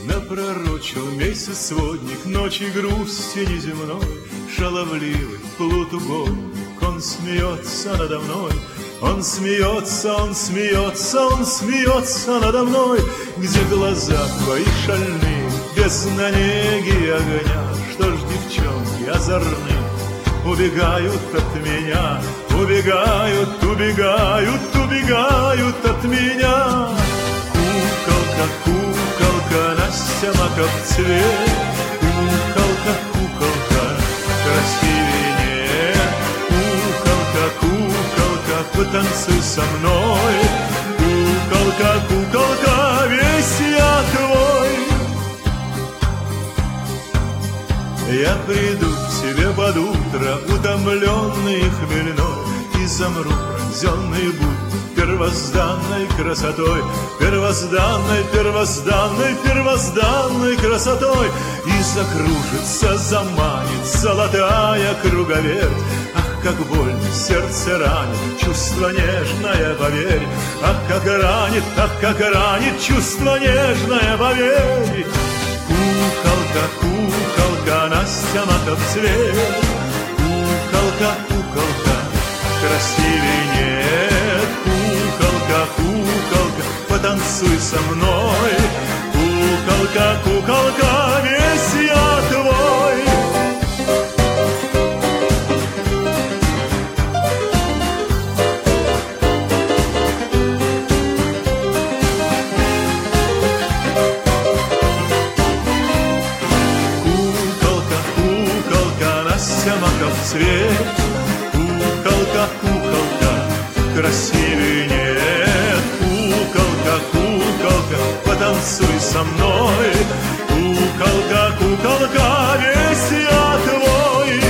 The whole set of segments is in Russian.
Напророчил месяц сводник ночи грусти неземной, шаловливый полутугодник, он смеется надо мной. Он смеется, он смеется, он смеется надо мной. Где глаза твои шальные, без неги и огня? Что ж, девчонки озорные убегают от меня, убегают, убегают, убегают от меня. Куколка, куколка, Настя маков цвет, куколка, куколка, красивее нет. Куколка, куколка, потанцуй со мной. Куколка, куколка, весь я твой. Я приду к тебе под утро, утомленный и хмельной, и замру пронзенный будь первозданной красотой, первозданной, первозданной, первозданной красотой. И закружится, заманит золотая круговерть. Ах, как больно сердце ранит, чувство нежное, поверь. Ах, как ранит чувство нежное, поверь. Куколка, куколка, Настя маков цвет, куколка, куколка, красивей нет. Куколка, куколка, потанцуй со мной. Куколка, куколка, весь я твой. Маков цвет, куколка, куколка, красивей нет. Куколка, куколка, потанцуй со мной. Куколка, куколка, весь я твой.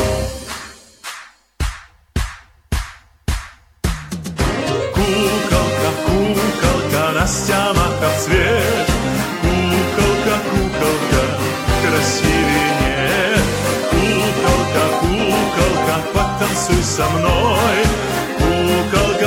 Куколка, куколка, Настя маков цвет, куколка, куколка, красивей нет. Куколка, куколка, потанцуй со мной. Куколка,